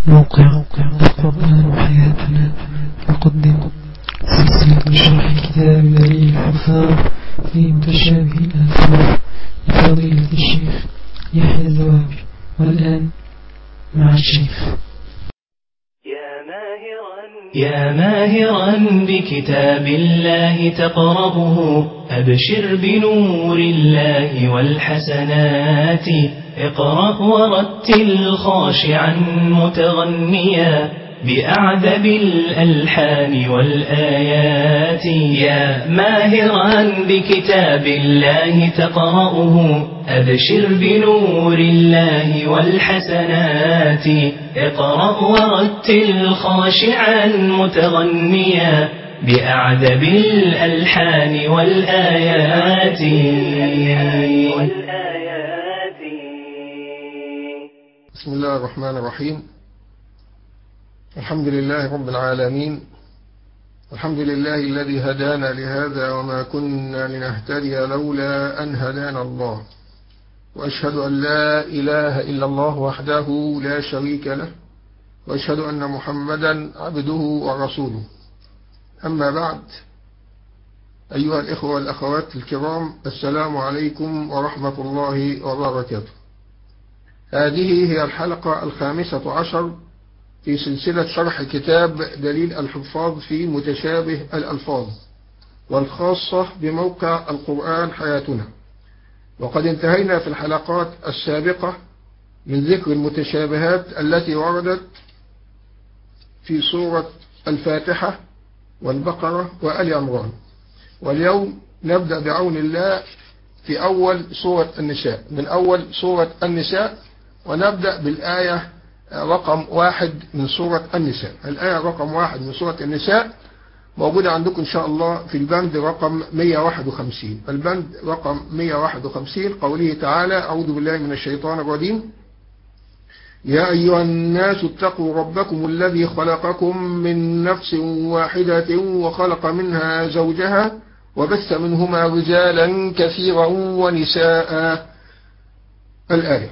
موقع القرآن حياتنا يقدم سلسلة شرح كتاب دليل الحفاظ في متشابه الألفاظ لفضيلة الشيخ يحيى الزوابي. والآن مع الشيخ. يا ماهرا بكتاب الله تقرأه أبشر بنور الله والحسنات. اقرأ ورتل خاشعا متغنيا بأعذب الألحان والآيات. يا ماهرا بكتاب الله تقرأه أبشر بنور الله والحسنات. اقرأ ورتل خاشعا متغنيا بأعذب الألحان والآيات. بسم الله الرحمن الرحيم. الحمد لله رب العالمين، الحمد لله الذي هدانا لهذا وما كنا لنهتدي لولا أن هدانا الله، وأشهد أن لا إله إلا الله وحده لا شريك له، وأشهد أن محمدا عبده ورسوله. أما بعد، أيها الإخوة والأخوات الكرام، السلام عليكم ورحمة الله وبركاته. هذه هي الحلقة 15 في سلسلة شرح كتاب دليل الحفاظ في متشابه الألفاظ، والخاصة بموقع القرآن حياتنا. وقد انتهينا في الحلقات السابقة من ذكر المتشابهات التي وردت في سورة الفاتحة والبقرة وآل عمران، واليوم نبدأ بعون الله في أول سورة النساء، من أول سورة النساء، ونبدأ بالآية رقم 1 من سورة النساء. الآية رقم 1 من سورة النساء موجودة عندكم إن شاء الله في البند رقم 151. البند رقم 151 قوله تعالى: أعوذ بالله من الشيطان الرجيم: يا أيها الناس اتقوا ربكم الذي خلقكم من نفس واحدة وخلق منها زوجها وبث منهما رجالا كثيرا ونساء. الآية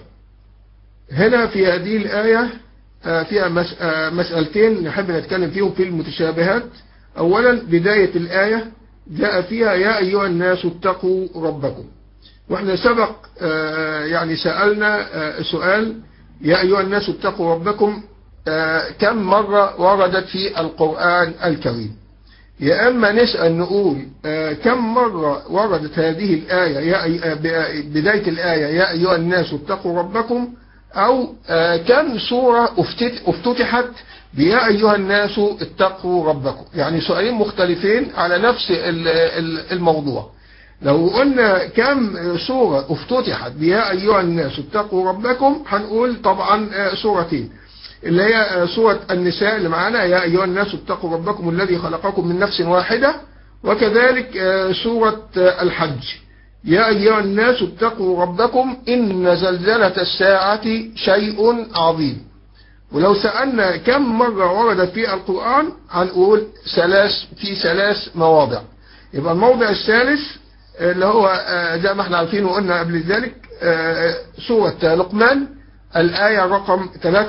هنا في هذه الآية فيها مسألتين نحب نتكلم فيهم في المتشابهات. أولا، بداية الآية جاء فيها يا أيها الناس اتقوا ربكم، وإحنا سبق يعني سألنا سؤال: يا أيها الناس اتقوا ربكم كم مرة وردت في القرآن الكريم؟ يا أما نسأل نقول كم مرة وردت هذه الآية بداية الآية يا أيها الناس اتقوا ربكم، أو كم سورة افتتحت بيا أيها الناس اتقوا ربكم. يعني سؤالين مختلفين على نفس الموضوع. لو قلنا كم سورة افتتحت بيا أيها الناس اتقوا ربكم، هنقول طبعا سورتين، اللي هي سورة النساء اللي معانا يا أيها الناس اتقوا ربكم الذي خلقكم من نفس واحدة، وكذلك سورة الحج يا أيها الناس اتقوا ربكم إن زلزلة الساعة شيء عظيم. ولو سألنا كم مرة وردت في القرآن، هنقول في 3 مواضع. يبقى الموضع الثالث اللي هو زي ما احنا عارفين وقلنا قبل ذلك سورة لقمان، الآية رقم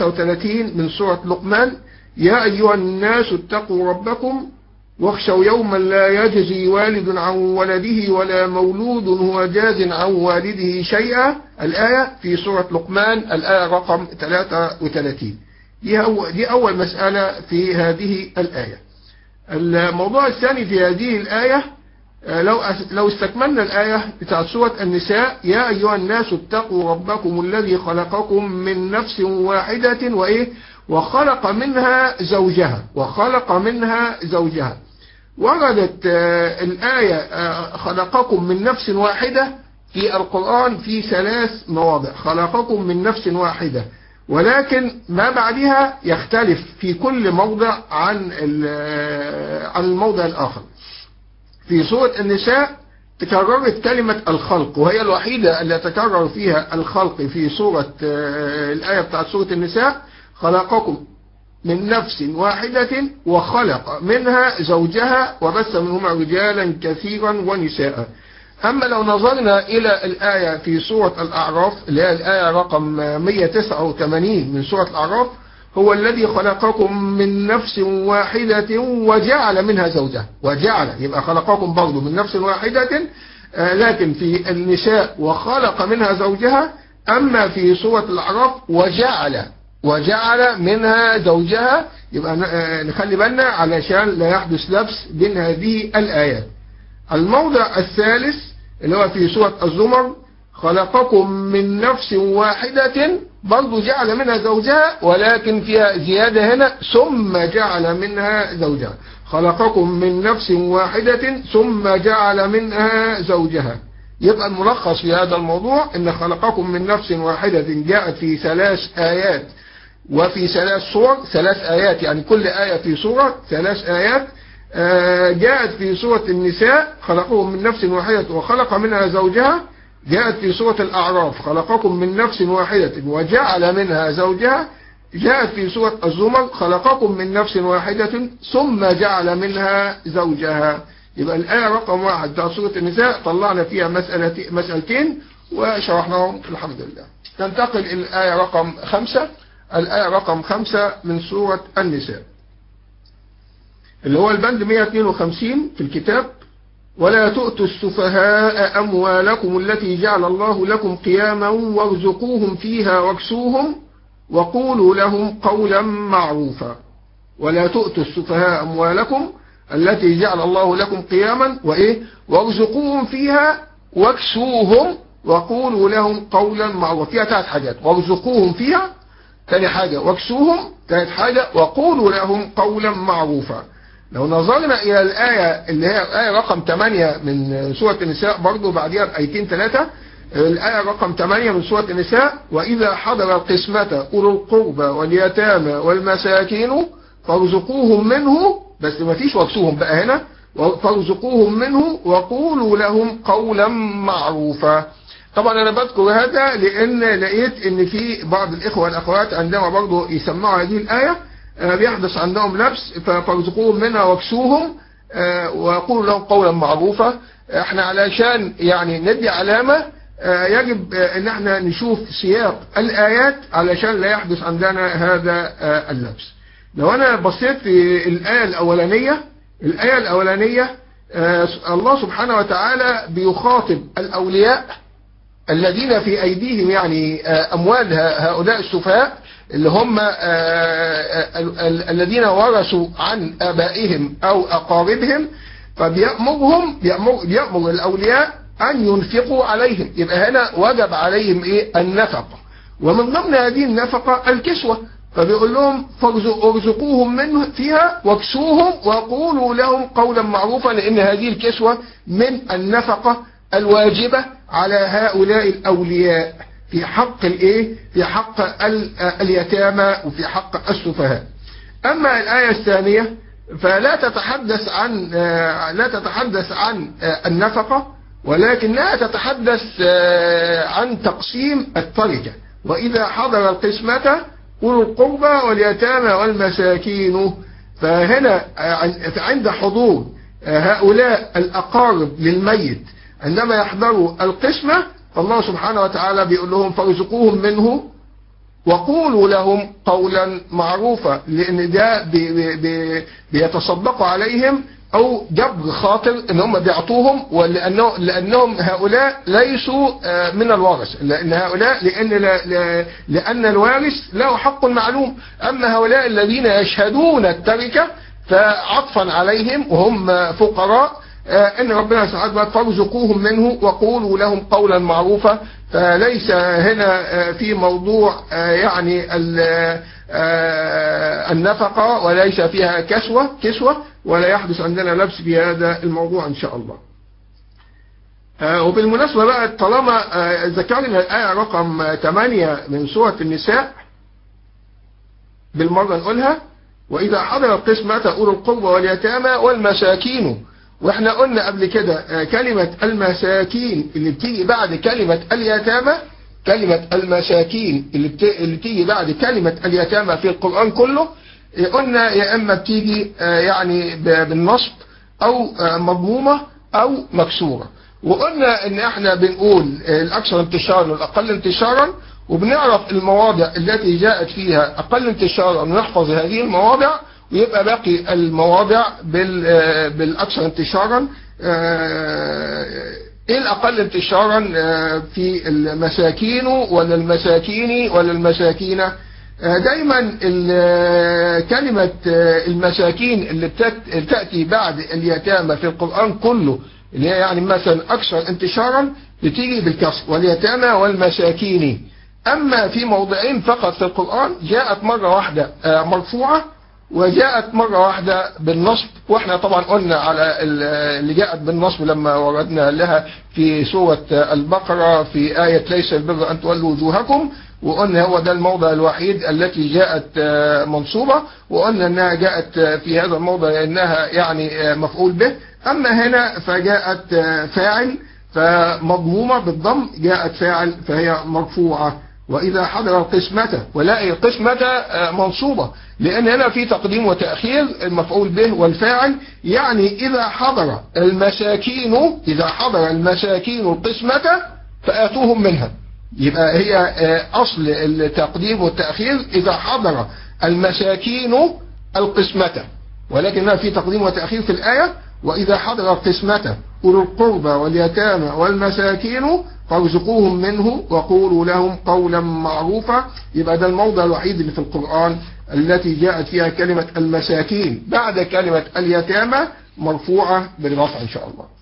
33 من سورة لقمان: يا أيها الناس اتقوا ربكم واخشوا يوما لا يجزي والد عن ولده ولا مولود هو جاز عن والده شيئا. الآية في سورة لقمان الآية رقم 33. دي أول مسألة في هذه الآية. الموضوع الثاني في هذه الآية، لو استكملنا الآية بتاعت سورة النساء يا أيها الناس اتقوا ربكم الذي خلقكم من نفس واحدة وخلق منها زوجها. وردت الآية خلقكم من نفس واحدة في القرآن في 3 مواضع، خلقكم من نفس واحدة، ولكن ما بعدها يختلف في كل موضع عن الموضع الآخر. في سورة النساء تكررت كلمة الخلق، وهي الوحيدة اللي تكرر فيها الخلق في سورة الآية بتاعت سورة النساء: خلقكم من نفس واحدة وخلق منها زوجها وبث منهما رجالا كثيرا ونساء. أما لو نظرنا إلى الآية في سورة الأعراف اللي هي الآية رقم 189 من سورة الأعراف، هو الذي خلقكم من نفس واحدة وجعل منها زوجها. وجعل يبقى خلقكم برضه من نفس واحدة، لكن في النساء وخلق منها زوجها. أما في سورة الأعراف وجعل منها زوجها. يبقى نخلي بالنا علشان لا يحدث لبس بين هذه الآيات. الموضع الثالث اللي هو في سورة الزمر، خلقكم من نفس واحدة، برضو جعل منها زوجها، ولكن فيها زيادة هنا، ثم جعل منها زوجها. خلقكم من نفس واحدة ثم جعل منها زوجها. يبقى الملخص في هذا الموضوع ان خلقكم من نفس واحدة جاءت في 3 آيات وفي 3 صور. 3 آيات يعني كل آية في سورة 3 آيات. جاءت في سورة النساء خلقكم من نفس واحدة وخلق منها زوجها. جاءت في سورة الأعراف خلقكم من نفس واحدة وجعل منها زوجها. جاءت في سورة الزمر خلقكم من نفس واحدة ثم جعل منها زوجها. يبقى الآية رقم 1 بتاع سورة النساء طلعنا فيها مسألتين وشرحناهم الحمد لله. ننتقل إلى الآية رقم 5. الآية رقم 5 من سورة النساء اللي هو البند 152 في الكتاب. ولا تؤتوا السفهاء أموالكم التي جعل الله لكم قياما وارزقوهم فيها واكسوهم وقولوا لهم قولا معروفا. ولا تؤتوا السفهاء أموالكم التي جعل الله لكم قياما وارزقوهم فيها واكسوهم وقولوا لهم قولا معروفا. فيها 3 حاجات: وارزقوهم فيها، ثاني حاجة واكسوهم، ثالث حاجة وقولوا لهم قولا معروفا. لو نظرنا إلى الآية اللي هي الآية رقم 8 من سورة النساء، برضو بعدها بآيتين 3، الآية رقم 8 من سورة النساء: وإذا حضر القسمة أولو القربى واليتامى والمساكين فارزقوهم منه، بس ما فيش واكسوهم بقى هنا، فارزقوهم منه وقولوا لهم قولا معروفا. طبعا أنا بذكر هذا لأن لقيت إن في بعض الإخوة والأخوات عندما برضو يسمعوا هذه الآية بيحدث عندهم لبس، فارزقوهم منها واكسوهم وقولوا لهم قولا معروفا. احنا علشان يعني ندي علامة يجب ان احنا نشوف سياق الآيات علشان لا يحدث عندنا هذا اللبس. لو انا بصيت في الآية الأولانية الله سبحانه وتعالى بيخاطب الأولياء الذين في أيديهم يعني أموال هؤلاء السفهاء اللي هم الذين ورثوا عن آبائهم أو أقاربهم، فبيأمر الأولياء أن ينفقوا عليهم. يبقى هنا وجب عليهم النفقة، ومن ضمن هذه النفقة الكسوة. فبيقول لهم فارزقوهم منه فيها واكسوهم وقولوا لهم قولا معروفا، لأن هذه الكسوة من النفقة الواجبة على هؤلاء الأولياء في حق في حق اليتامى وفي حق السفهاء. أما الآية الثانية فلا تتحدث عن النفقة، ولكنها تتحدث عن تقسيم التركة. وإذا حضر القسمة أولو القربى واليتامى والمساكين، فهنا عند حضور هؤلاء الأقارب للميت عندما يحضروا القسمة، فالله سبحانه وتعالى بيقول لهم فارزقوهم منه وقولوا لهم قولا معروفا، لأن ده بيتصدقوا عليهم أو جبر خاطر إن هم بيعطوهم، لأنهم هؤلاء ليسوا من الوارث، لأن الوارث له حق معلوم. أما هؤلاء الذين يشهدون التركة فعطفا عليهم وهم فقراء، ان ربنا سبحانه وتعالى فارزقوهم منه وقولوا لهم قولا معروفا. فليس هنا في موضوع يعني النفقة وليس فيها كسوة، ولا يحدث عندنا لبس بهذا الموضوع ان شاء الله. وبالمناسبة بقى طالما ذكرنا الآية رقم 8 من سورة النساء بالمرة نقولها: وإذا حضر القسمة أولو القربى واليتامى والمساكين. واحنا قلنا قبل كده كلمة المساكين اللي بتيجي بعد كلمة اليتامى، كلمة المساكين اللي بتيجي بعد كلمة اليتامى في القرآن كله، قلنا يا اما بتيجي يعني بالنصب او مضمومة او مكسورة. وقلنا ان احنا بنقول الاكثر انتشارا والاقل انتشارا، وبنعرف المواضع التي جاءت فيها أقل انتشارا ونحفظ هذه المواضع، ويبقى باقي المواضع بالأكثر انتشارا. ايه الأقل انتشارا في المساكين ولا المساكين ولا المساكين؟ دايما كلمة المساكين اللي تأتي بعد اليتامى في القرآن كله، اللي هي يعني مثلا أكثر انتشارا، بتيجي بالكسر، واليتامى والمساكين. أما في موضعين فقط في القرآن جاءت مرة واحدة مرفوعة، وجاءت مرة واحدة بالنصب، واحنا طبعا قلنا على اللي جاءت بالنصب لما وردنا لها في سورة البقرة في آية ليس البر أن تولوا وجوهكم، وقلنا هو ده الموضع الوحيد التي جاءت منصوبة، وقلنا أنها جاءت في هذا الموضع لأنها يعني مفعول به. أما هنا فجاءت فاعل فمضمومة بالضم، جاءت فاعل فهي مرفوعة. وإذا حضر القسمة، ولا القسمة منصوبة لأن هنا في تقديم وتأخير المفعول به والفاعل، يعني إذا حضر المساكين القسمة فآتوهم منها. يبقى هي أصل التقديم والتأخير إذا حضر المساكين القسمة، ولكن هنا في تقديم وتأخير في الآية. وإذا حضر القسمة أولو القربى واليتامى والمساكين فارزقوهم منه وقولوا لهم قولا معروفا. يبقى ده الموضع الوحيد اللي في القرآن التي جاءت فيها كلمة المساكين بعد كلمة اليتامى مرفوعة بالرفع إن شاء الله.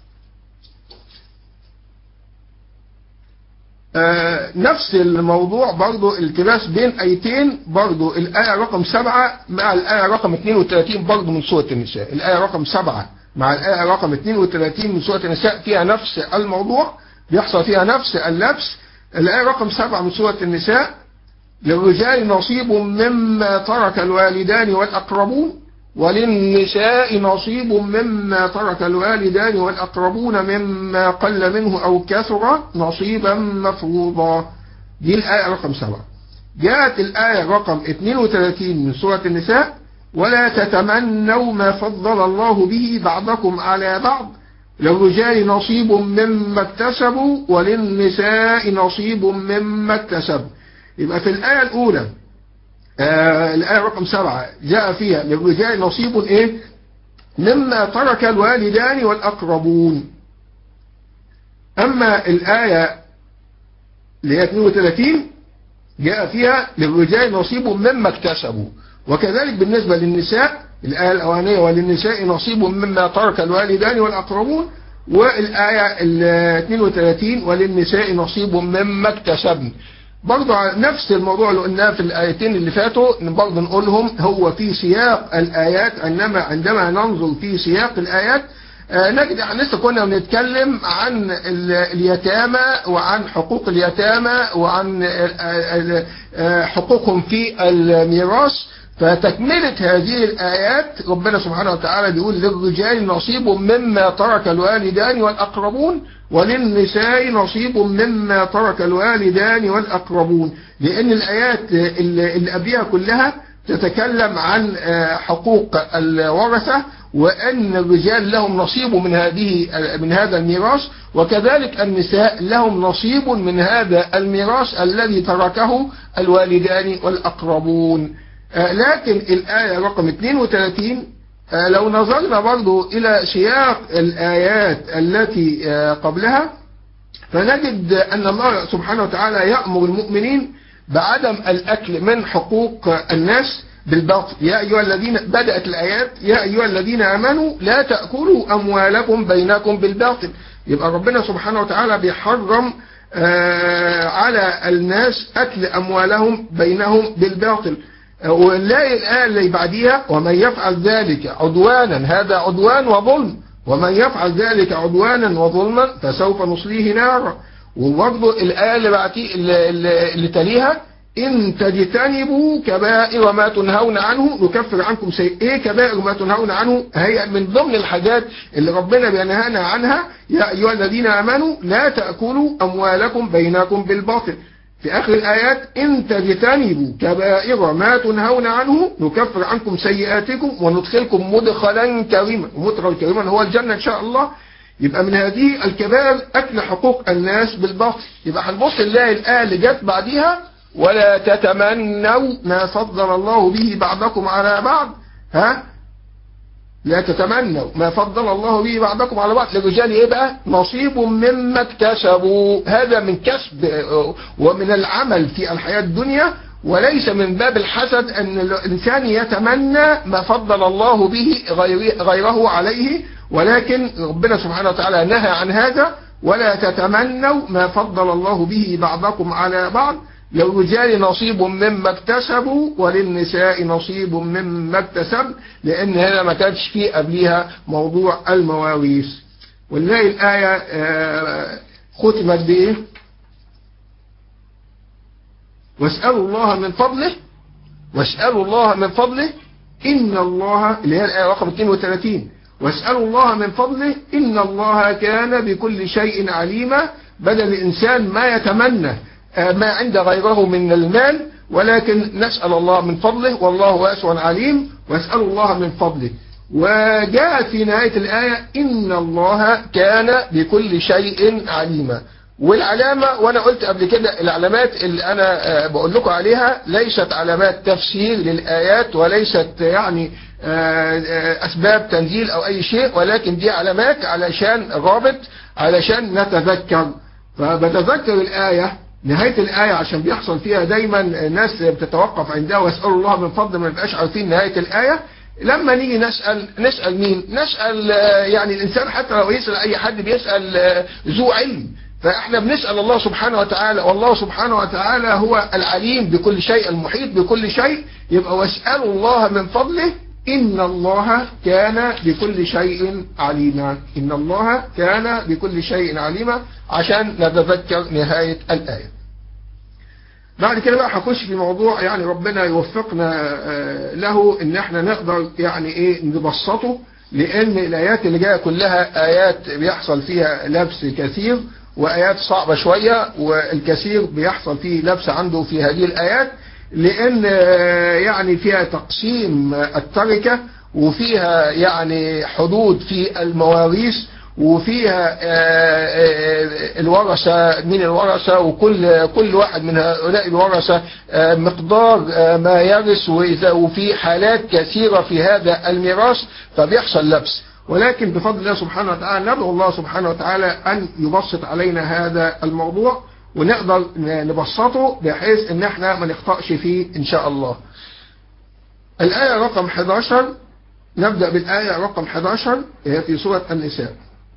نفس الموضوع برضو التباس بين آيتين، برضو الآية رقم 7 مع الآية رقم 32 برضو من سورة النساء. الآية رقم 7 مع الآية رقم 32 من سورة النساء فيها نفس الموضوع، بيحصل فيها نفس اللبس. الآية رقم 7 من سورة النساء: للرجال نصيب مما ترك الوالدان والأقربون وللنساء نصيب مما ترك الوالدان والأقربون مما قل منه أو كثر نصيبا مفروضا. دي الآية رقم 7. جاءت الآية رقم 32 من سورة النساء: ولا تتمنوا ما فضل الله به بعضكم على بعض للرجال نصيب مما اكتسبوا وللنساء نصيب مما اكتسبوا. يبقى في الآية الأولى الآية رقم 7 جاء فيها للرجال نصيب إيه؟ مما ترك الوالدان والأقربون. أما الآية اللي هي 32 جاء فيها للرجال نصيب مما اكتسبوا. وكذلك بالنسبة للنساء الآية الأولانية: وللنساء نصيب مما ترك الوالدان والأقربون، والآية 32: وللنساء نصيب مما اكتسبن. برضو نفس الموضوع اللي قلناه في الآيتين اللي فاتوا برضو نقولهم، هو في سياق الآيات. عندما ننظر في سياق الآيات نجد احنا لسه كنا بنتكلم عن اليتامى وعن حقوق اليتامى وعن حقوقهم في الميراث. فتكملة هذه الآيات ربنا سبحانه وتعالى بيقول: للرجال نصيب مما ترك الوالدان والأقربون وللنساء نصيب مما ترك الوالدان والأقربون. لأن الآيات اللي قبلها كلها تتكلم عن حقوق الورثة، وأن الرجال لهم نصيب من هذا الميراث، وكذلك النساء لهم نصيب من هذا الميراث الذي تركه الوالدان والأقربون. لكن الآية رقم 32 لو نظرنا برضو إلى سياق الآيات التي قبلها فنجد أن الله سبحانه وتعالى يأمر المؤمنين بعدم الأكل من حقوق الناس بالباطل. يا أيها الذين بدأت الآيات: يا أيها الذين آمنوا لا تأكلوا أموالكم بينكم بالباطل. يبقى ربنا سبحانه وتعالى بيحرم على الناس أكل أموالهم بينهم بالباطل. ونلاقي الآية اللي بعديها: ومن يفعل ذلك عدوانا، هذا عدوان وظلم، ومن يفعل ذلك عدوانا وظلما فسوف نصليه نارا. وبرضه الآية اللي تليها: إن تجتنبوا كبائر ما تنهون عنه نكفر عنكم إيه كبائر ما تنهون عنه؟ هي من ضمن الحاجات اللي ربنا بينهانا عنها: يا أيها الذين آمنوا لا تأكلوا أموالكم بينكم بالباطل. في آخر الآيات: إن تجتنبوا كبائر ما تنهون عنه نكفر عنكم سيئاتكم وندخلكم مدخلا كريما. ومدخل كريما هو الجنة إن شاء الله. يبقى من هذه الكبائر أكل حقوق الناس بالباطل. يبقى هنبص نلاقي الآية اللي جت بعديها ولا تتمنوا ما فضل الله به بعضكم على بعض. لا تتمنوا ما فضل الله به بعضكم على بعض. للرجال ايه بقى؟ نصيب مما اكتسبوا. هذا من كسب ومن العمل في الحياة الدنيا، وليس من باب الحسد ان الانسان يتمنى ما فضل الله به غيره عليه، ولكن ربنا سبحانه وتعالى نهى عن هذا. ولا تتمنوا ما فضل الله به بعضكم على بعض. للرجال نصيب مما اكتسبوا وللنساء نصيب مما اكتسب، لان هنا ما كانش فيه قبليها موضوع المواريث. ونلاقي الآية ختمت بايه؟ واسألوا الله من فضله، واسألوا الله من فضله إن الله، اللي هي الآية رقم 32، واسألوا الله من فضله إن الله كان بكل شيء عليما. بدل الإنسان ما يتمنى ما عند غيره من المال، ولكن نسأل الله من فضله والله واسع عليم. واسألوا الله من فضله. وجاءت في نهاية الآية إن الله كان بكل شيء عليما. والعلامة، وانا قلت قبل كده العلامات اللي انا بقول لكم عليها ليست علامات تفسير للآيات، وليست يعني اسباب تنزيل او اي شيء، ولكن دي علامات علشان رابط، علشان نتذكر. فبتذكر الآية، نهاية الآية، عشان بيحصل فيها دايما ناس بتتوقف عندها واسألوا الله من فضل، ما نبقاش عارفين نهاية الآية. لما نيجي نسأل مين؟ نسأل يعني الإنسان حتى لو يسأل أي حد بيسأل ذو علم، فإحنا بنسأل الله سبحانه وتعالى، والله سبحانه وتعالى هو العليم بكل شيء، المحيط بكل شيء. يبقى واسألوا الله من فضله إن الله كان بكل شيء عليما. إن الله كان بكل شيء عليما، عشان نتذكر نهاية الآية. بعد كده بقى هخش في موضوع يعني ربنا يوفقنا له ان احنا نقدر يعني ايه نبسطه، لان الايات اللي جايه كلها ايات بيحصل فيها لبس كثير، وايات صعبه شويه، والكثير بيحصل فيه لبس عنده في هذه الايات، لان يعني فيها تقسيم التركه، وفيها يعني حدود في المواريث، وفيها الورثة من الورثة، وكل واحد من هؤلاء الورثة مقدار ما يرث، وفي حالات كثيرة في هذا الميراث فبيحصل لبس. ولكن بفضل الله سبحانه وتعالى ندعو الله سبحانه وتعالى أن يبسط علينا هذا الموضوع، ونقدر نبسطه بحيث ان احنا ما نخطأش فيه ان شاء الله. الآية رقم 11، نبدأ بالآية رقم 11، هي في سورة النساء.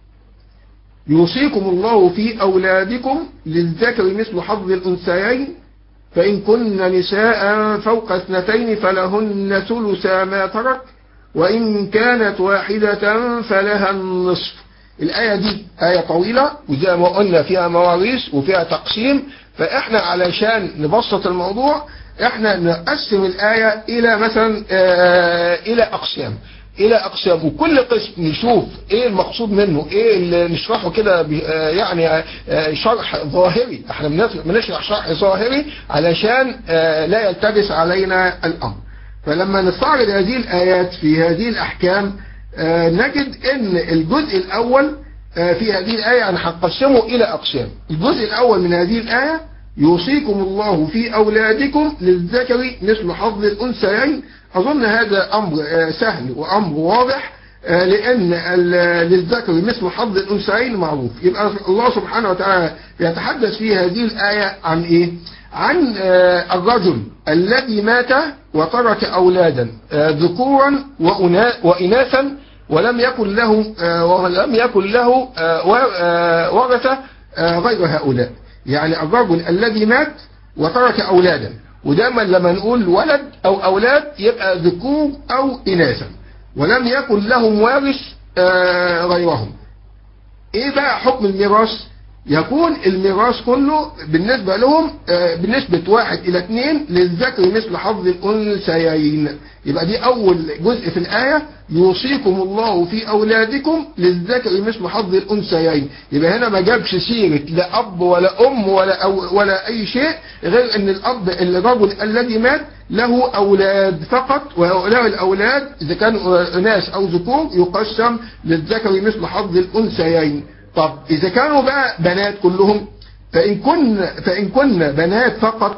يوصيكم الله في أولادكم للذكر مثل حظ الأنثيين، فإن كن نساء فوق 2 فلهن ثلثا ما ترك، وإن كانت واحدة فلها النصف. الآية دي آية طويلة، وزي ما قلنا فيها مواريث وفيها تقسيم، فإحنا علشان نبسط الموضوع إحنا نقسم الآية إلى مثلا إلى أقسام، وكل قسم نشوف إيه المقصود منه، إيه اللي نشرحه كده يعني شرح ظاهري. إحنا بنشرح شرح ظاهري علشان لا يلتبس علينا الأمر. فلما نستعرض هذه الآيات في هذه الأحكام نجد إن الجزء الأول في هذه الآية أنا هنقسمه إلى أقسام. الجزء الأول من هذه الآية يوصيكم الله في أولادكم للذكر مثل حظ الأنثيين. أظن هذا أمر سهل وأمر واضح، لأن للذكر مثل حظ الأنثيين معروف. يبقى الله سبحانه وتعالى يتحدث في هذه الآية عن إيه؟ عن الرجل الذي مات وترك أولادا ذكورا وإناثا، ولم يكن له ورثة غير هؤلاء. يعني الرجل الذي مات وترك أولادا، ودايما لما نقول ولد أو أولاد يبقى ذكور أو إناثا، ولم يكن لهم وارث غيرهم. إيه بقى حكم الميراث؟ يكون الميراث كله بالنسبة لهم بنسبة 1:2 للذكر مثل حظ الأنثيين. يبقى دي أول جزء في الآية، يوصيكم الله في أولادكم للذكر مثل حظ الأنثيين. يبقى هنا ما جابش سيرة لا أب ولا أم ولا أي شيء، غير أن الأب الرجل الذي مات له أولاد فقط، وهؤلاء الأولاد إذا كانوا إناث أو ذكور يقسم للذكر مثل حظ الأنثيين. طب إذا كانوا بقى بنات كلهم، فإن كن بنات فقط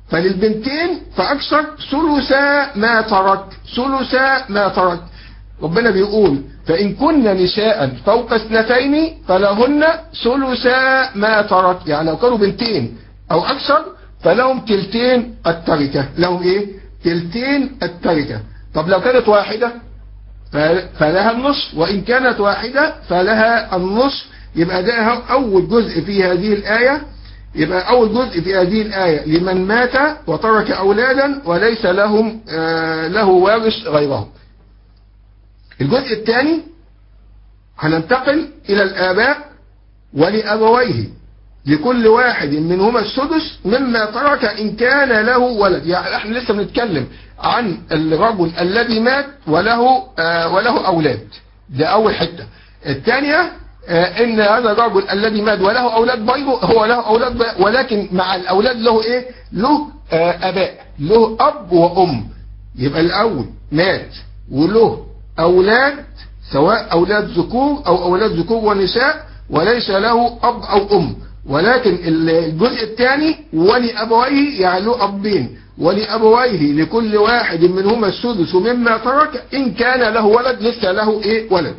فللبنتين فأكثر ثلثا ما ترك، ثلثا ما ترك. ربنا بيقول فإن كن نساء فوق 2 فلهن ثلثا ما ترك، يعني لو كانوا بنتين أو أكثر فلهم تلتين التركة، لهم إيه؟ تلتين التركة. طب لو كانت واحدة فلها النصف، وإن كانت واحدة فلها النصف. يبقى ده أول جزء في هذه الآية، يبقى أول جزء في هذه الآية لمن مات وترك أولادا وليس له وارث غيرهم. الجزء الثاني هننتقل إلى الآباء ولأبويه لكل واحد منهما السدس مما ترك إن كان له ولد. يعني احنا لسه بنتكلم عن الرجل الذي مات وله أولاد، ده أول حتة. الثانية ان هذا الرجل الذي مات وله أولاد برضه هو له أولاد، ولكن مع الأولاد له إيه؟ له أباء، له أب وأم. يبقى الأول مات وله أولاد، سواء أولاد ذكور أو أولاد ذكور ونساء، وليس له أب أو أم. ولكن الجزء الثاني ولأبويه، يعني له أبين، ولأبويه لكل واحد منهما السدس مما ترك إن كان له ولد، لسه له إيه؟ ولد.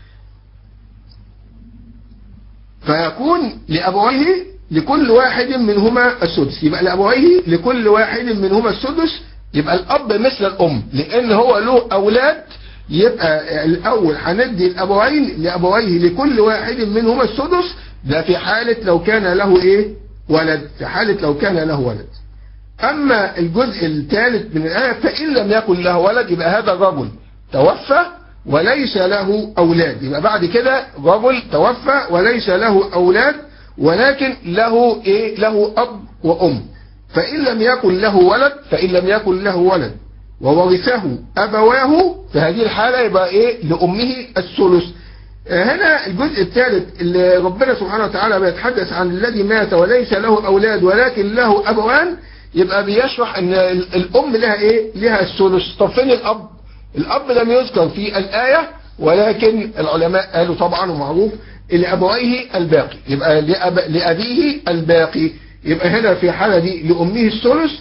فيكون لأبويه لكل واحد منهما السدس. يبقى لأبويه لكل واحد منهما السدس. يبقى الأب مثل الأم لأن هو له أولاد. يبقى الأول هندي لأبويه لكل واحد منهما السدس، ده في حالة لو كان له إيه؟ ولد، في حالة لو كان له ولد. أما الجزء الثالث من الآية فإن لم يكن له ولد، يبقى هذا الرجل توفى وليس له أولاد. يبقى بعد كده رجل توفى وليس له أولاد، ولكن له إيه؟ له أب وأم. فإن لم يكن له ولد وورثه أبواه، في هذه الحالة يبقى إيه؟ لأمه الثلث. هنا الجزء الثالث اللي ربنا سبحانه وتعالى بيتحدث عن الذي مات وليس له أولاد ولكن له أبوان، يبقى بيشرح ان الأم لها إيه؟ لها الثلث. طب فين الأب؟ الأب لم يذكر في الآية، ولكن العلماء قالوا طبعا ومعروف لأبويه الباقي، يبقى لأبيه الباقي. يبقى هنا في حالة دي لأمه الثلث،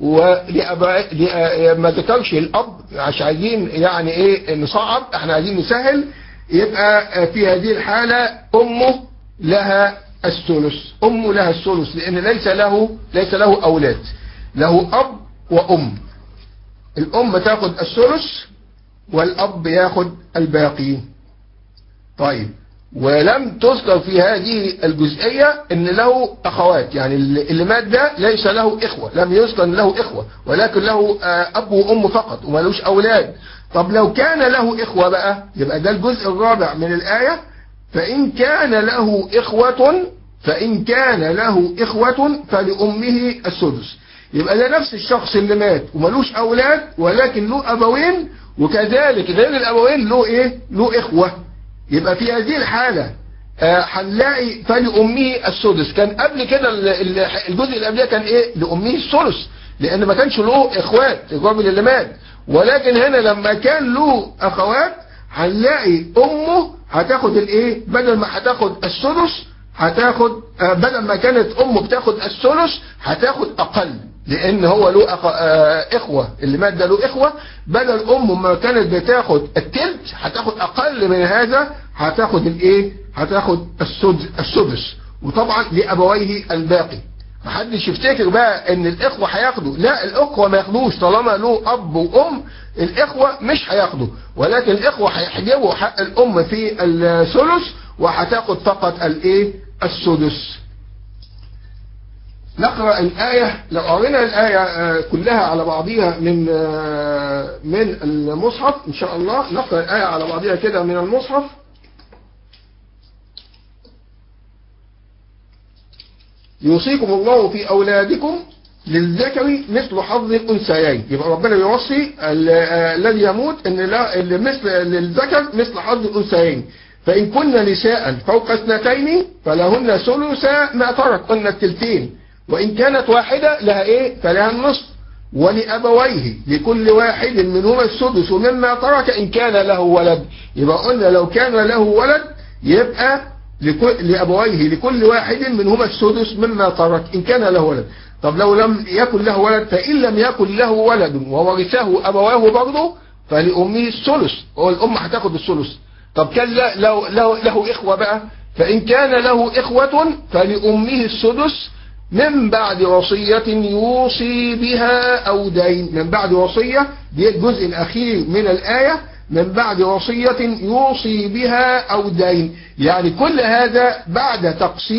ما ذكرش الأب عشان عايزين يعني إيه نصعب، احنا عايزين نسهل. يبقى في هذه الحالة أمه لها الثلث، لأن ليس له أولاد، له أب وأم. الأم تاخد الثلث والأب ياخد الباقي. طيب، ولم تذكر في هذه الجزئية ان له اخوات، يعني اللي مات ده ليس له اخوة، لم يذكر له اخوة، ولكن له اب وام فقط ومالوش اولاد. طب لو كان له اخوة بقى، يبقى ده الجزء الرابع من الآية. فإن كان له إخوة فلأمه السدس. يبقى ده نفس الشخص اللي مات ومالوش أولاد ولكن له أبوين، وكذلك غير الأبوين له إيه؟ له إخوة. يبقى في هذه الحالة هنلاقي فلأمه السدس. كان قبل كده الجزء اللي قبلها كان إيه؟ لأمه الثلث، لأن ما كانش له إخوات الراجل اللي مات. ولكن هنا لما كان له أخوات هنلاقي أمه هتاخد الإيه؟ بدل ما هتاخد السدس هتاخد، بدل ما كانت أمه بتاخد الثلث هتاخد أقل، لأن هو له إخوة، اللي مات ده له إخوة. بدل أمه ما كانت بتاخد التلت هتاخد أقل من هذا، هتاخد الإيه؟ هتاخد السدس. وطبعا لأبويه الباقي. محدش يفتكر بقى ان الاخوة هياخدوا، لا، الاخوة ما ياخدوش طالما له اب وام، الاخوة مش هياخدوا، ولكن الاخوة هيحجبوا حق الام في الثلث وهتاخد فقط الايه؟ السدس. نقرأ الآية. لو قرينا الآية كلها على بعضها من المصحف ان شاء الله، نقرأ الآية على بعضها كده من المصحف. يوصيكم الله في أولادكم للذكر مثل حظ الأنثيين. يبقى ربنا بيوصي الذي يموت ان للذكر مثل حظ الأنثيين. فإن كن نساء فوق 2 فلهن ثلثا ما ترك، قلنا التلتين. وإن كانت واحدة لها إيه؟ فلها النصف. ولأبويه لكل واحد منهما السدس مما ترك إن كان له ولد. يبقى قلنا لو كان له ولد يبقى لأبويه لكل واحد منهما السدس مما ترك إن كان له ولد. طب لو لم يكن له ولد، فإن لم يكن له ولد وورثه أبواه برضه فلأمه الثلث، والأم هتاخد الثلث. طب كان له إخوة بقى، فإن كان له إخوة فلأمه السدس من بعد وصية يوصي بها أو دين. من بعد وصية دي الجزء الأخير من الآية، من بعد وصية يوصي بها أو دين. يعني كل هذا بعد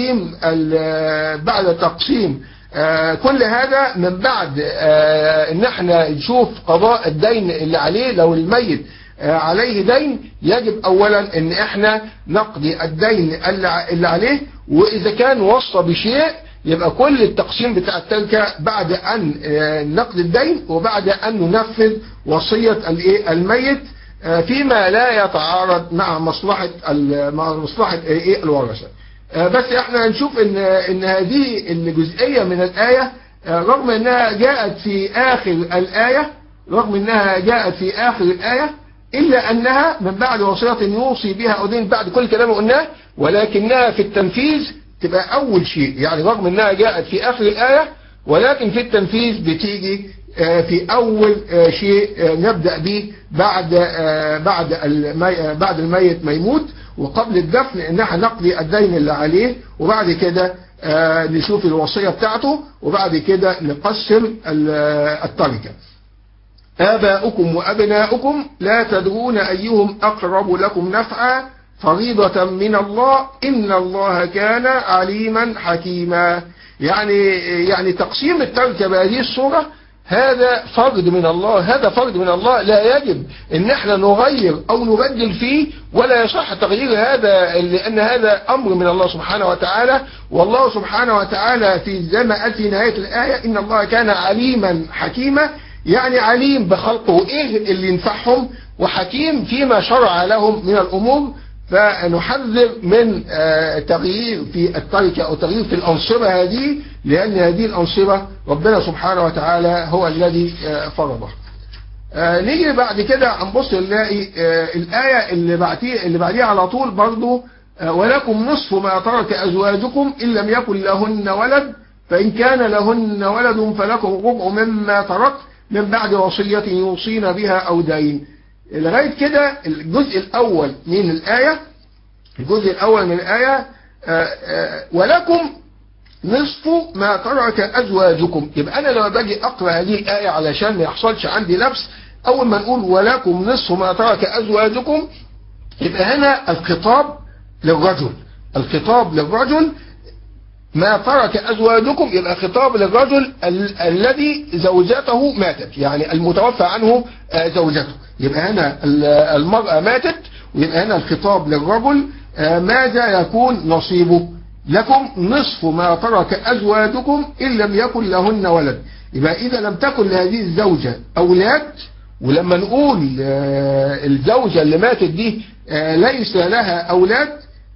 تقسيم كل هذا من بعد ان احنا نشوف قضاء الدين اللي عليه. لو الميت عليه دين يجب اولا ان احنا نقضي الدين اللي عليه، واذا كان وصى بشيء يبقى كل التقسيم بتاع التركة بعد ان نقضي الدين وبعد ان ننفذ وصية الميت فيما لا يتعارض مع مصلحة الورثة. بس احنا هنشوف ان هذه الجزئية من الآية رغم انها جاءت في آخر الآية إلا أنها من بعد وصية يوصي بها أو دين، بعد كل كلام قلناه، ولكنها في التنفيذ تبقى أول شيء. يعني رغم أنها جاءت في آخر الآية ولكن في التنفيذ بتيجي في أول شيء نبدأ به بعد الميت ما يموت وقبل الدفن، إن احنا نقضي الدين اللي عليه، وبعد كده نشوف الوصية بتاعته، وبعد كده نقسم التركة. آباؤكم وأبناؤكم لا تدرون أيهم أقرب لكم نفعا فريضة من الله إن الله كان عليما حكيما. يعني تقسيم التركة بهذه الصورة هذا فرض من الله، لا يجب ان احنا نغير او نبدل فيه، ولا يصح تغيير هذا، لان هذا امر من الله سبحانه وتعالى. والله سبحانه وتعالى زي ما قال في نهاية الآية إن الله كان عليما حكيما، يعني عليم بخلقه ايه اللي ينفعهم، وحكيم فيما شرع لهم من الامور. فنحذر من تغيير في التركة او تغيير في الانصبة هذه، لان هذه الانصبة ربنا سبحانه وتعالى هو الذي فرضها. نيجي بعد كده نبص نلاقي الآية اللي بعديها على طول برضو ولكم نصف ما ترك أزواجكم إن لم يكن لهن ولد فإن كان لهن ولد فلكم ربع مما ترك من بعد وصية يوصين بها أو دين. لغاية كده الجزء الأول من الآية ولكم نصف ما ترك أزواجكم. يبقى أنا لما باجي أقرأ هذه الآية علشان ما يحصلش عندي لبس، أول ما نقول ولكم نصف ما ترك أزواجكم يبقى هنا الخطاب للرجل ما ترك أزواجكم، يبقى خطاب للرجل الذي زوجته ماتت، يعني المتوفى عنه زوجته. يبقى هنا المرأة ماتت، ويبقى هنا الخطاب للرجل ماذا يكون نصيبه؟ لكم نصف ما ترك أزواجكم إن لم يكن لهن ولد. يبقى إذا لم تكن لهذه الزوجة أولاد، ولما نقول الزوجة اللي ماتت دي ليس لها أولاد،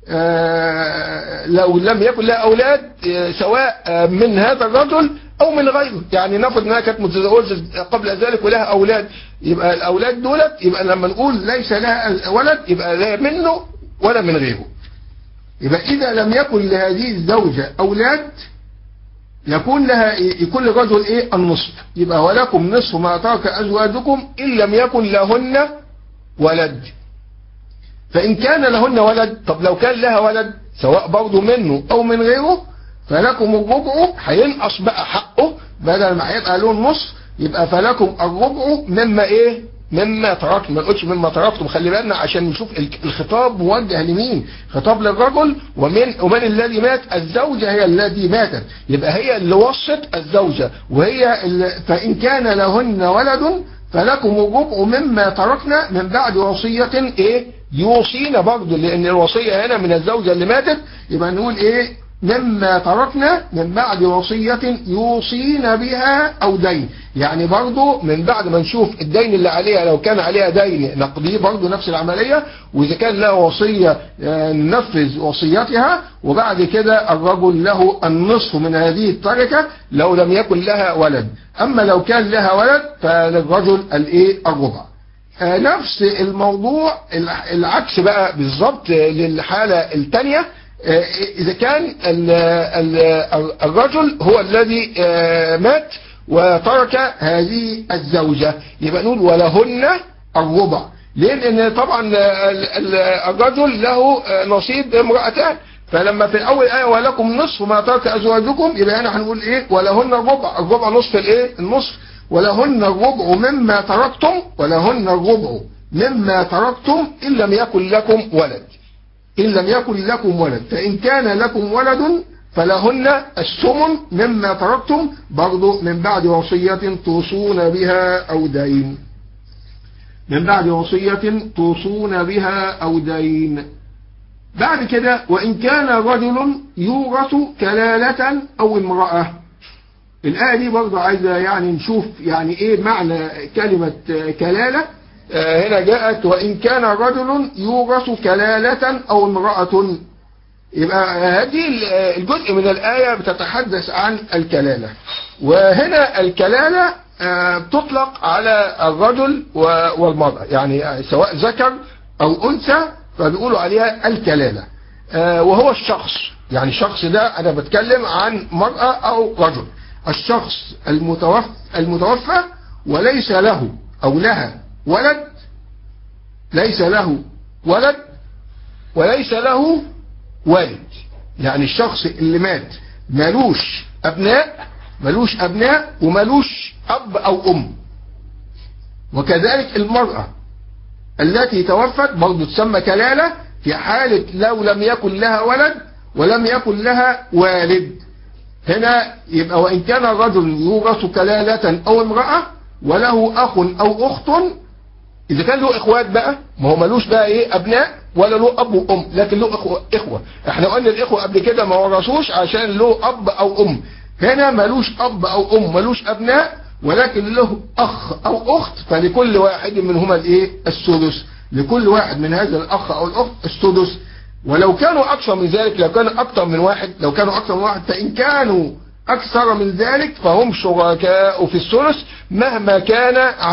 لو لم يكن لها أولاد سواء من هذا الرجل أو من غيره، يعني نفرض أنها كانت متزوجة قبل ذلك ولها أولاد، يبقى الأولاد دولت يبقى لما نقول ليس لها ولد يبقى لا منه ولا من غيره. يبقى إذا لم يكن لهذه الزوجة أولاد يكون للرجل النصف. يبقى ولكم نصف ما ترك أزواجكم إن لم يكن لهن ولد. فإن كان لهن ولد، طب لو كان لها ولد سواء برضه منه أو من غيره فلكم الربع، هينقص بقى حقه بدل ما هيبقى له النصف يبقى فلكم الربع مما تركتم. ما نقولش مما تركتم، خلي بالنا عشان نشوف الخطاب موجه لمين. خطاب للرجل، ومن الذي مات؟ الزوجة هي التي ماتت، يبقى هي اللي وصت الزوجة، فإن كان لهن ولد فلكم الربع مما تركنا من بعد وصية يوصينا برضه، لأن الوصية هنا من الزوجة اللي ماتت، يبقى نقول مما تركنا من بعد وصية يوصين بها أو دين. يعني برضو من بعد ما نشوف الدين اللي عليها، لو كان عليها دين نقضيه برضو نفس العملية، وإذا كان لها وصية ننفذ وصيتها، وبعد كده الرجل له النصف من هذه التركة لو لم يكن لها ولد. أما لو كان لها ولد فللرجل الربع. نفس الموضوع العكس بقى بالظبط للحالة الثانية، إذا كان الرجل هو الذي مات وترك هذه الزوجة، يبقى نقول ولهن الربع. ليه؟ لأن طبعا الرجل له نصيب امرأتان، فلما في الأول آية ولكم نصف ما ترك أزواجكم، يبقى هنا هنقول إيه؟ ولهن الربع. الربع نصف الإيه؟ النصف. ولهن الربع مما تركتم، ولهن الربع مما تركتم إن لم يكن لكم ولد. إن لم يكن لكم ولد، فإن كان لكم ولد فلهن الثمن مما تركتم، برضو من بعد وصية توصون بها أو دين. من بعد وصية توصون بها أو دين. بعد كده وإن كان رجل يورث كلالة أو امرأة. الآية دي برضو عايزة يعني نشوف يعني إيه معنى كلمة كلالة. هنا جاءت وإن كان رجل يورث كلالة أو امرأة. يبقى هذه الجزء من الآية بتتحدث عن الكلالة، وهنا الكلالة بتطلق على الرجل والمرأة، يعني سواء ذكر أو أنثى فبيقولوا عليها الكلالة. وهو الشخص، يعني الشخص ده أنا بتكلم عن مرأة أو رجل. الشخص المتوفى وليس له أو لها ولد، ليس له ولد وليس له والد. يعني الشخص اللي مات ملوش أبناء وملوش أب أو أم. وكذلك المرأة التي توفت برضو تسمى كلالة في حالة لو لم يكن لها ولد ولم يكن لها والد. هنا يبقى وإن كان الرجل يورث كلالة أو امرأة وله أخ أو أخت. إذا كان له إخوات بقى، ما هو ملوش بقى إيه أبناء ولا له أب وأم، لكن له إخوة. إحنا قلنا الإخوة قبل كده ما ورثوش عشان له أب أو أم. هنا ملوش أب أو أم، ملوش أبناء، ولكن له أخ أو أخت، فلكل واحد منهما الإيه؟ السدس. لكل واحد من هذا الأخ أو الأخت السدس. ولو كانوا أكثر من ذلك، لو كانوا أكثر من واحد، فإن كانوا أكثر من ذلك فهم شركاء في الثلث مهما كان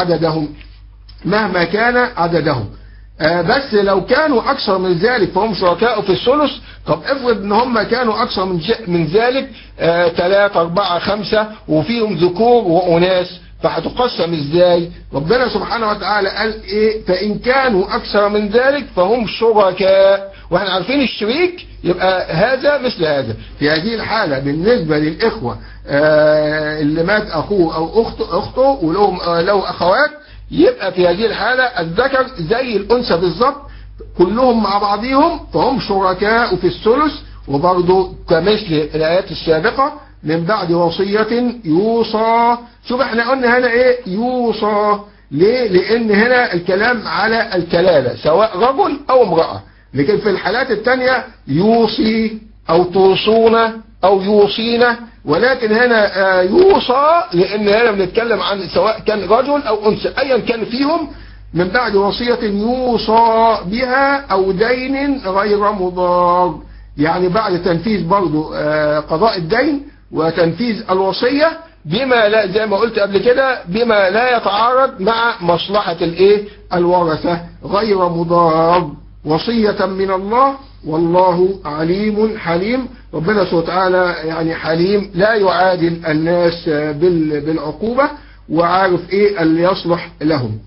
عددهم. بس لو كانوا أكثر من ذلك فهم شركاء في الثلث. طب افرض ان هم كانوا أكثر من ذلك 3 4 5 وفيهم ذكور وأناث، فهتقسم ازاي؟ ربنا سبحانه وتعالى قال ايه؟ فإن كانوا أكثر من ذلك فهم شركاء. واحنا عارفين الشريك يبقى هذا مثل هذا. في هذه الحالة بالنسبة للإخوة اللي مات أخوه أو أخته ولو أخوات، يبقى في هذه الحالة الذكر زي الأنثى بالظبط، كلهم مع بعضهم فهم شركاء في الثلث. وبرضه كمثل الآيات السابقة من بعد وصية يوصى. شوف احنا قلنا هنا ايه؟ يوصى. ليه؟ لأن هنا الكلام على الكلالة سواء رجل أو امرأة. لكن في الحالات الثانية يوصي أو توصون أو يوصين. ولكن هنا يوصى لأن هنا بنتكلم عن سواء كان رجل أو أنثى أيا كان فيهم، من بعد وصية يوصى بها أو دين غير مضار. يعني بعد تنفيذ برضو قضاء الدين وتنفيذ الوصية بما لا، زي ما قلت قبل كده، بما لا يتعارض مع مصلحة الورثة، غير مضار. وصية من الله والله عليم حليم. ربنا سبحانه وتعالى يعني حليم، لا يعادل الناس بالعقوبة، وعارف ايه اللي يصلح لهم.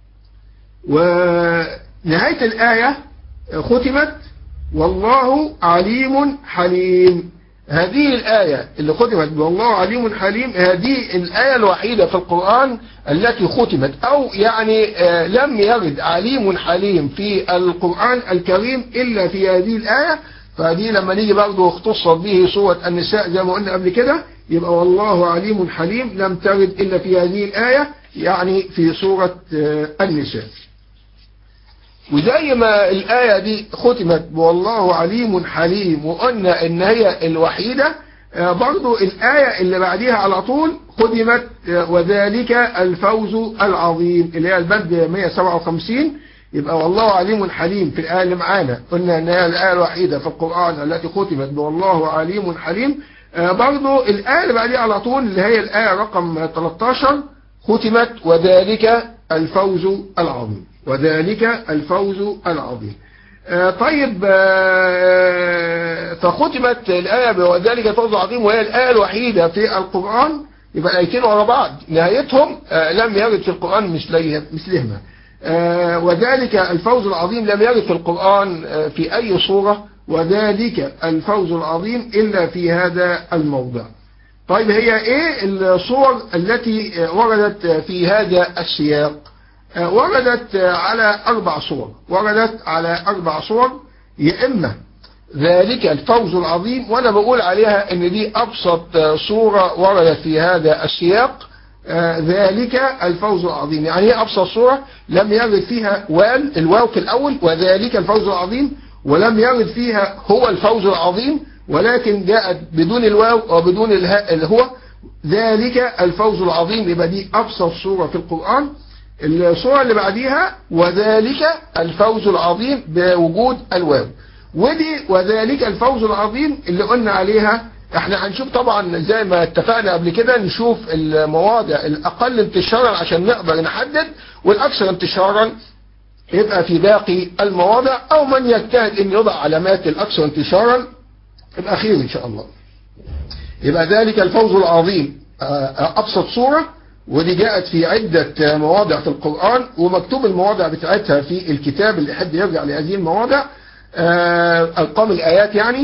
ونهاية الآية ختمت والله عليم حليم. هذه الآية اللي ختمت والله عليم حليم، هذه الآية الوحيدة في القرآن التي ختمت، أو يعني لم يرد عليم حليم في القرآن الكريم إلا في هذه الآية. فدي لما نيجي برضه اختصت به سورة النساء زي ما قلنا قبل كده، يبقى والله عليم حليم لم ترد إلا في هذه الآية، يعني في سورة النساء. وزي ما الآية دي ختمت والله عليم حليم وقلنا إن هي الوحيدة، برضو الآية اللي بعديها على طول ختمت وذلك الفوز العظيم، اللي هي البند 157. يبقى والله عليم حليم في الآية اللي معانا قلنا إن هي الآية الوحيدة في القرآن التي ختمت والله عليم حليم. برضو الآية اللي بعديها على طول اللي هي الآية رقم 13 ختمت وذلك الفوز العظيم. وذلك الفوز العظيم. طيب فختمت الآية وذلك الفوز العظيم، وهي الآية الوحيدة في القرآن، يبقى الآيتين ورا بعض نهايتهم لم يرد في القرآن مثلهما. وذلك الفوز العظيم لم يرد في القرآن في أي صورة وذلك الفوز العظيم إلا في هذا الموضع. طيب هي إيه الصور التي وردت في هذا السياق؟ وردت على 4 صور، وردت على 4 صور. يا إما ذلك الفوز العظيم، وأنا بقول عليها إن دي أبسط صورة وردت في هذا السياق، ذلك الفوز العظيم. يعني هي أبسط صورة لم يرد فيها الواو في الأول وذلك الفوز العظيم، ولم يرد فيها هو الفوز العظيم، ولكن جاءت بدون الواو وبدون الهاء اللي هو ذلك الفوز العظيم. يبقى دي أبسط صورة في القرآن. الصورة اللي بعديها وذلك الفوز العظيم بوجود الواو، ودي وذلك الفوز العظيم اللي قلنا عليها. احنا هنشوف طبعا زي ما اتفقنا قبل كده، نشوف المواضع الأقل انتشارا عشان نقدر نحدد، والأكثر انتشارا يبقى في باقي المواضع، أو من يجتهد أن يضع علامات الأكثر انتشارا يبقى خير إن شاء الله. يبقى ذلك الفوز العظيم أبسط صورة، ودي جاءت في عدة مواضع في القرآن، ومكتوب المواضع بتاعتها في الكتاب اللي يحب يرجع لهذه المواضع، أرقام الآيات يعني.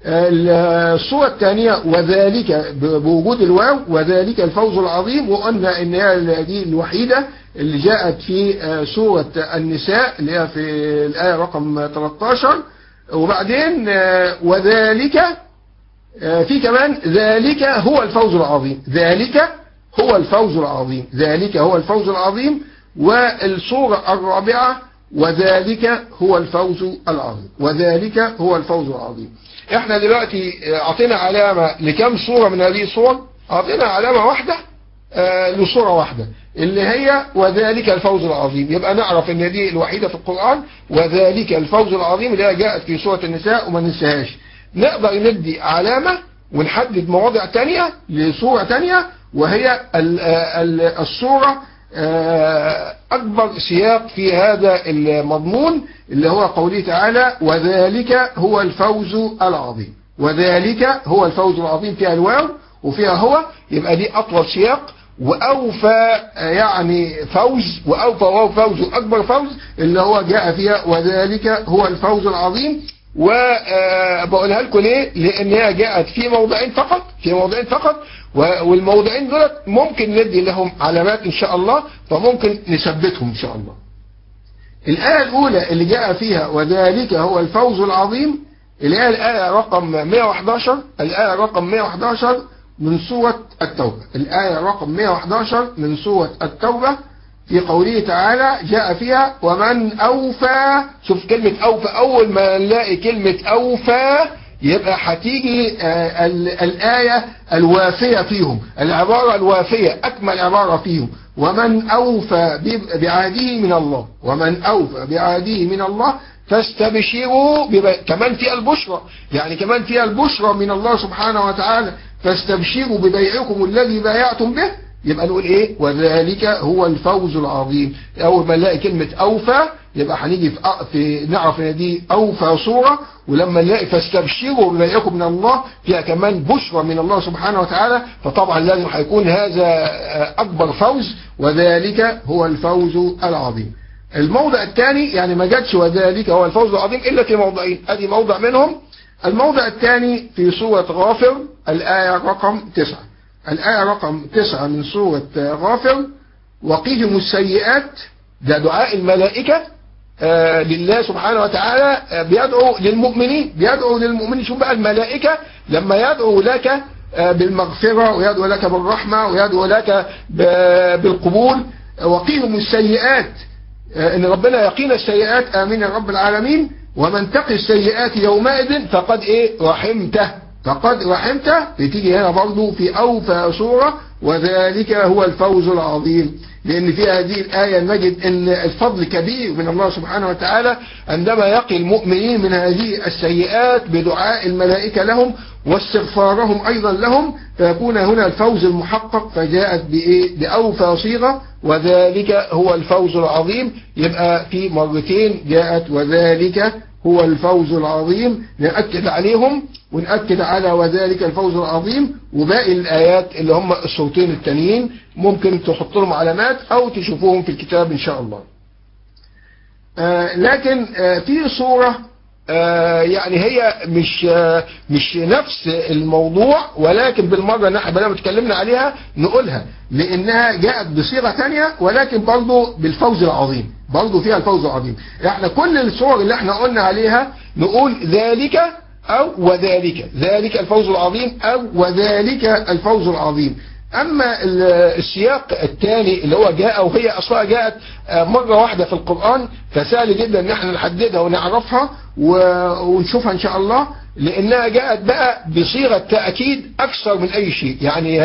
الصورة الثانية وذلك بوجود الواو وذلك الفوز العظيم، وقلنا ان هي دي الوحيدة اللي جاءت في سورة النساء اللي هي في الآية رقم 13. وبعدين وذلك في كمان ذلك هو الفوز العظيم، ذلك هو الفوز العظيم، ذلك هو الفوز العظيم. والصورة الرابعة وذلك هو الفوز العظيم، وذلك هو الفوز العظيم. احنا دلوقتي اعطينا علامة لكم صورة من هذه الصور؟ اعطينا علامة واحدة لصورة واحدة اللي هي وذلك الفوز العظيم. يبقى نعرف ان دي الوحيدة في القرآن، وذلك الفوز العظيم اللي هي جاءت في سورة النساء وما ننساهاش. نقدر ندي علامة ونحدد مواضع تانية لصورة تانية، وهي الصورة أكبر سياق في هذا المضمون اللي هو قوله تعالى وذلك هو الفوز العظيم، وذلك هو الفوز العظيم فيها الواو وفيها هو، يبقى دي أطول سياق وأوفى يعني فوز، وأوفى وهو فوز أكبر فوز اللي هو جاء فيها وذلك هو الفوز العظيم. وبقولها لكم ليه؟ لأن هي جاءت في موضعين فقط، في موضعين فقط، والموضعين دولت ممكن ندي لهم علامات إن شاء الله، فممكن نثبتهم إن شاء الله. الآية الأولى اللي جاء فيها وذلك هو الفوز العظيم اللي هي الآية رقم 111، الآية رقم 111 من سورة التوبة، الآية رقم 111 من سورة التوبة، في قوله تعالى جاء فيها ومن أوفى. شوف كلمة أوفى، أول ما نلاقي كلمة أوفى يبقى هتيجي الآية الوافية فيهم، العبارة الوافية أكمل عبارة فيهم، ومن أوفى بعهده من الله، ومن أوفى بعهده من الله فاستبشروا كمان فيها البشرى، يعني كمان فيها البشرى من الله سبحانه وتعالى، فاستبشروا ببيعكم الذي بايعتم به. يبقى نقول ايه؟ وذلك هو الفوز العظيم. اول ما نلاقي كلمة اوفى يبقى هنيجي في نعرف ان دي اوفى صورة، ولما نلاقي فاستبشروا ببيعكم من الله فيها كمان بشرى من الله سبحانه وتعالى، فطبعا لازم هيكون هذا اكبر فوز، وذلك هو الفوز العظيم. الموضع الثاني يعني ما جاتش وذلك هو الفوز العظيم الا في موضعين، ادي موضع منهم. الموضع الثاني في سورة غافر الآية رقم 9، الآية رقم 9 من سورة غافر وقيهم السيئات. ده دعاء الملائكة لله سبحانه وتعالى، بيدعو للمؤمنين، بيدعو للمؤمنين. شوف بقى الملائكة لما يدعو لك بالمغفرة ويدعو لك بالرحمة ويدعو لك بالقبول، وقيهم السيئات، ان ربنا يقينا السيئات، آمين يا رب العالمين. ومن تقي السيئات يومئذ فقد ايه؟ رحمته، فقد رحمته. بتيجي هنا برضو في أوفى سورة وذلك هو الفوز العظيم، لأن في هذه الآية نجد أن الفضل كبير من الله سبحانه وتعالى عندما يقي المؤمنين من هذه السيئات بدعاء الملائكة لهم واستغفارهم أيضا لهم، فيكون هنا الفوز المحقق، فجاءت بأوفى صيغة وذلك هو الفوز العظيم. يبقى في مرتين جاءت وذلك هو الفوز العظيم، نأكد عليهم ونأكد على وذلك الفوز العظيم. وباقي الآيات اللي هم الصوتين التانيين ممكن تحط لهم علامات أو تشوفوهم في الكتاب إن شاء الله. لكن في صورة يعني هي مش نفس الموضوع، ولكن بالمرة نحن بدل ما اتكلمنا عليها نقولها، لأنها جاءت بصيغة تانية ولكن برضو بالفوز العظيم، برضو فيها الفوز العظيم. احنا كل الصور اللي احنا قلنا عليها نقول ذلك أو وذلك، ذلك الفوز العظيم أو وذلك الفوز العظيم. أما السياق الثاني اللي هو جاء، وهي أصلا جاءت مرة واحدة في القرآن، فسهل جدا ان احنا نحددها ونعرفها ونشوفها ان شاء الله، لانها جاءت بقى بصيغة تأكيد اكثر من اي شيء. يعني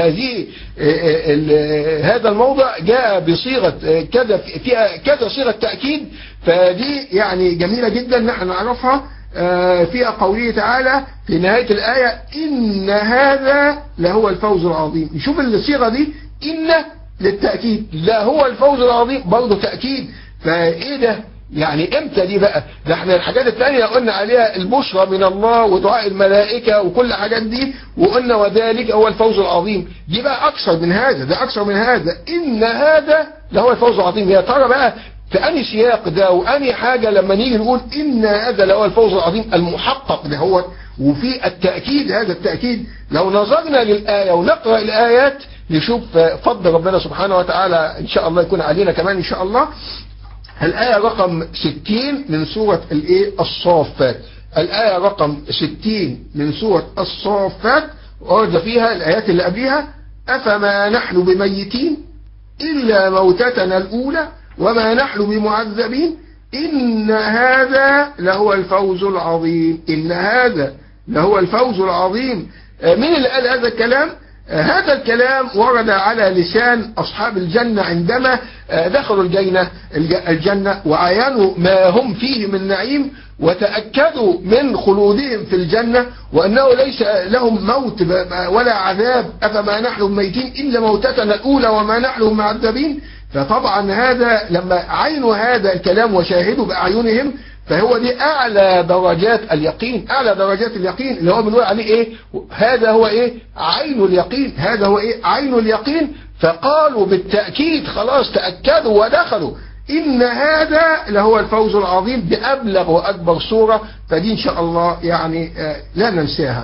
هذا الموضع جاء بصيغة كذا، فيها كذا صيغة تأكيد، فدي يعني جميلة جدا ان احنا نعرفها. فيها قوله تعالى في نهاية الآية إن هذا لهو الفوز العظيم. نشوف الصيغة دي، إن للتأكيد، لا هو الفوز العظيم برضه تأكيد. فإيه ده يعني امتى دي بقى؟ ده احنا الحاجات الثانية قلنا عليها البشرى من الله ودعاء الملائكة وكل حاجات دي، وقلنا وذلك هو الفوز العظيم. دي بقى أكثر من هذا، ده أكثر من هذا، إن هذا لهو الفوز العظيم. يا ترى بقى في أنهي سياق ده وأنهي حاجة لما نيجي نقول إن هذا لهو الفوز العظيم المحقق ده هو، وفي التأكيد، هذا التأكيد لو نظرنا للآية ونقرأ الآيات نشوف فضل ربنا سبحانه وتعالى إن شاء الله يكون علينا كمان إن شاء الله. الآية رقم 60 من سورة الصافات، الآية رقم 60 من سورة الصافات ورد فيها الآيات اللي قبلها: أفما نحن بميتين إلا موتتنا الأولى وما نحن بمعذبين إن هذا لهو الفوز العظيم. إن هذا لهو الفوز العظيم. مين اللي قال هذا الكلام؟ هذا الكلام ورد على لسان أصحاب الجنة عندما دخلوا الجنة وعاينوا ما هم فيه من نعيم، وتأكدوا من خلودهم في الجنة وأنه ليس لهم موت ولا عذاب. أفما نحن ميتين إلا موتتنا الأولى وما نحن معذبين. فطبعا هذا لما عينوا هذا الكلام وشاهدوا بأعينهم، فهو دي أعلى درجات اليقين، أعلى درجات اليقين اللي هو بنقول عليه إيه؟ هذا هو إيه؟ عين اليقين. هذا هو إيه؟ عين اليقين. فقالوا بالتأكيد خلاص تأكدوا ودخلوا إن هذا لهو الفوز العظيم بأبلغ وأكبر صورة. فدي إن شاء الله يعني لا ننساها.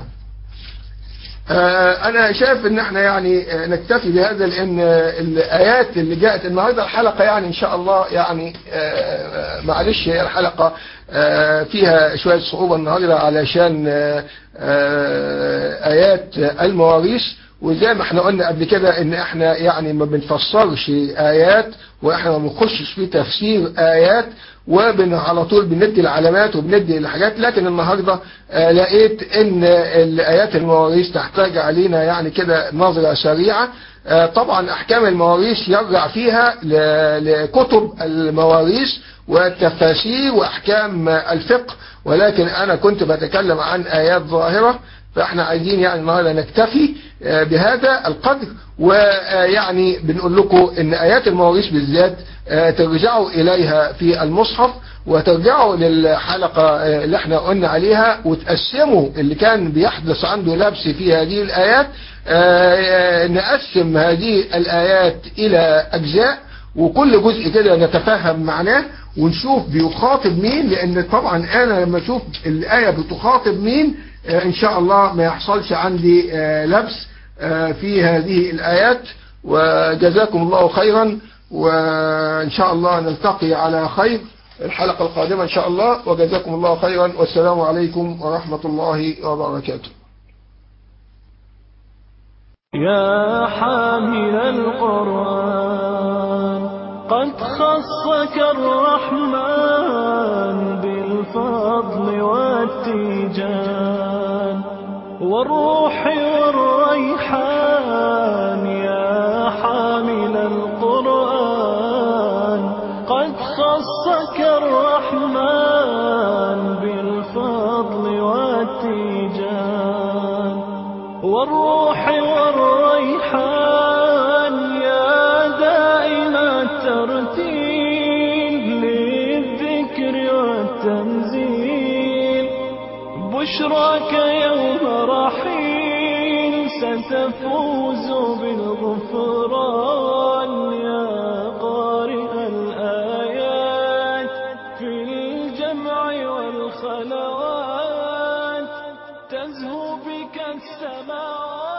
أنا شايف إن احنا يعني نكتفي بهذا، لأن الآيات اللي جاءت النهاردة الحلقة يعني إن شاء الله يعني معلش الحلقة فيها شوية صعوبة النهاردة علشان آيات المواريث. وزي ما احنا قلنا قبل كده ان احنا يعني ما بنفسرش آيات، واحنا ما بنخشش في تفسير آيات، على طول بندي العلامات وبندي الحاجات. لكن النهاردة لقيت ان الآيات المواريث تحتاج علينا يعني كده نظرة سريعة. طبعا احكام المواريث يرجع فيها لكتب المواريث والتفاسير واحكام الفقه، ولكن انا كنت بتكلم عن آيات ظاهرة. فاحنا عايزين يعني النهارده نكتفي بهذا القدر، ويعني بنقول لكم ان آيات المواريث بالذات ترجعوا إليها في المصحف، وترجعوا للحلقة اللي احنا قلنا عليها، وتقسموا اللي كان بيحدث عنده لبس في هذه الآيات. نقسم هذه الآيات إلى أجزاء، وكل جزء كده نتفهم معناه ونشوف بيخاطب مين، لأن طبعا أنا لما أشوف الآية بتخاطب مين إن شاء الله ما يحصلش عندي لبس في هذه الآيات. وجزاكم الله خيرا، وإن شاء الله نلتقي على خير الحلقة القادمة إن شاء الله. وجزاكم الله خيرا، والسلام عليكم ورحمة الله وبركاته. يا حامل القرآن قد خصك الرحمن بالفضل والتيجان والروح والريحان. يا حامل القرآن قد خصك الرحمن بالفضل والتيجان والروح والريحان يا دائم الترتيل للذكر والتنزيل. بشراك يوم رحيل ستفوز بالغفران يا قارئ الآيات في الجمع والخلوات تزهو بك السماوات.